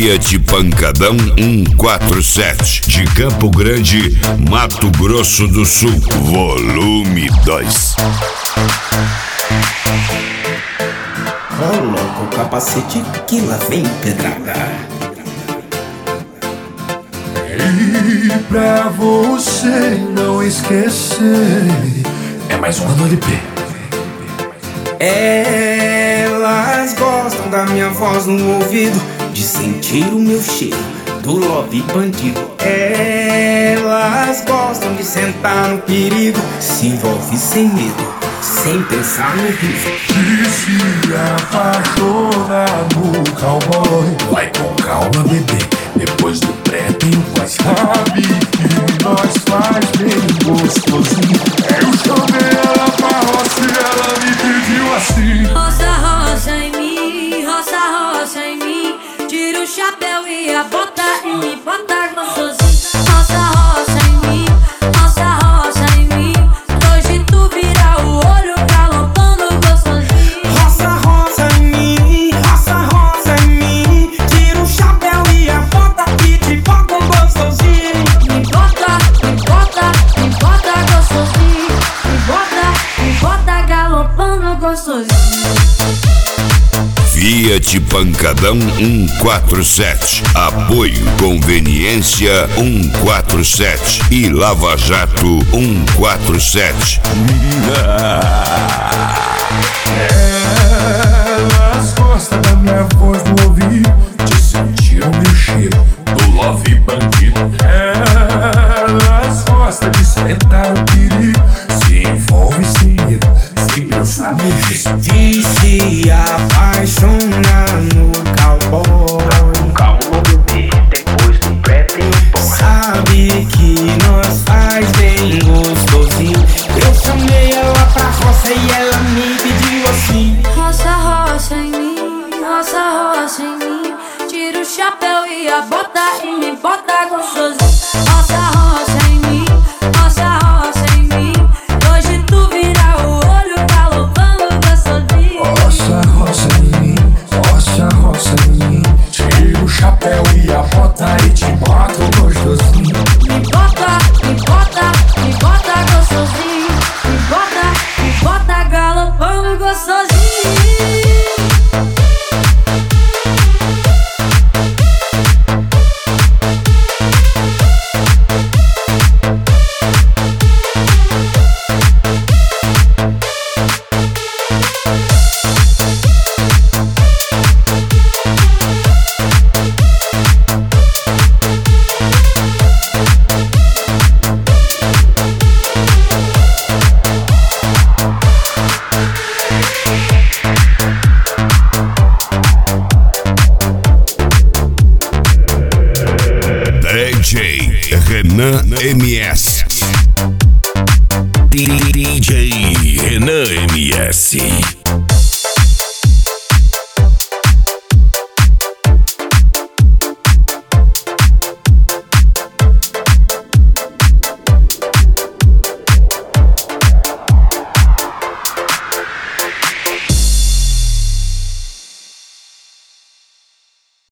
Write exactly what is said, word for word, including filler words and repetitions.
Fiat Pancadão cento e quarenta e sete, de Campo Grande, Mato Grosso do Sul, volume dois. Coloca o capacete que lá vem pedrada. E pra você não esquecer, é mais uma do L P. Elas gostam da minha voz no ouvido, de sentir o meu cheiro do love bandido. Elas gostam de sentar no perigo, se envolve sem medo, sem pensar no risco. E se apaixona no cowboy, vai com calma, bebê, depois do pré tem o pós. Sabe que nós faz bem gostosinho. Eu chamei ela pra roça e ela me pediu assim: roça, roça em mim, roça, roça em mim. Tira o chapéu e a bota e me bota gostosinho. Roça, roça em mim, roça, roça em mim. Hoje tu vira o olho galopando gostosinho. Roça, roça em mim, roça, roça em mim. Tira o chapéu e a bota e te bota gostosinho. Me bota, me bota, me bota gostosinho. Me bota, me bota galopando gostosinho. Fiat Pancadão cento e quarenta e sete, apoio Conveniência cento e quarenta e sete e Lava Jato cento e quarenta e sete. Elas gostam da minha voz no ouvido, de sentir o meu cheiro do love bandido. Elas gostam de sentar o perigo, se envolve sem medo, sem pensar no risco. De se apaixonar no cowboy, Calma, bebê, depois do pré tem o pós. sabe que nós faz bem gostosinho. Eu chamei ela pra roça e ela me pediu assim: Roça, roça em mim, roça, roça em mim. Tira o chapéu e a bota e me bota gostosinho. Roça, roça em mim, roça, roça em mim. Hoje tu vira o olho galopando gostosinho. Roça, roça em mim, roça, roça em mim. Tira o chapéu e a bota e te bota gostosinho. Me bota, me bota, me bota gostosinho. Me bota, me bota galopando gostosinho. D J Renan M S.